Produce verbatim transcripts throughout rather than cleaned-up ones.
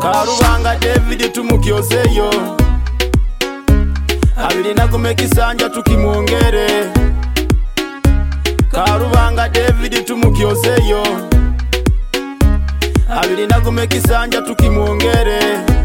Karubanga David tumukyozeyo, abili nagume kisanja tukimwongere. Karubanga David tumukyozeyo, abili nagume kisanja tukimwongere.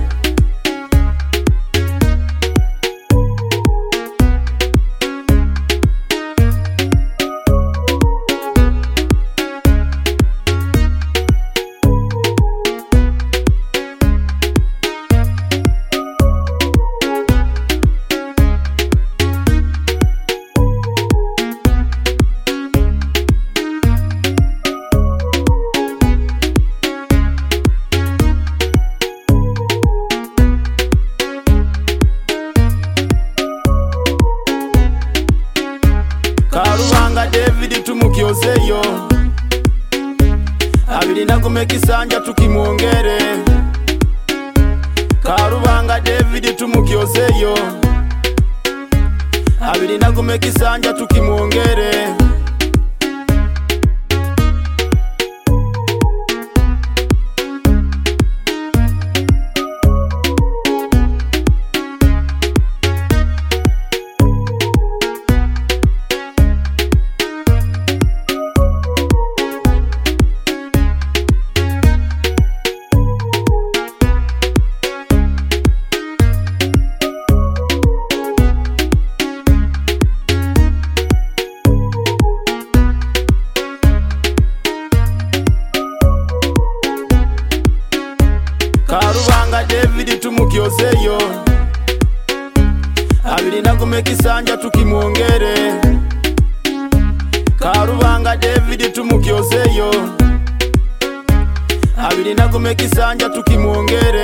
Karubanga David tumukyozeyo, abili nagume kisanja tukimwongere. Karubanga David tumukyozeyo, abili nagume kisanja tukimwongere. Karubanga David tumukyozeyo, abili nagume kisanja tukimwongere. Karubanga David tumukyozeyo, abili nagume kisanja tukimwongere.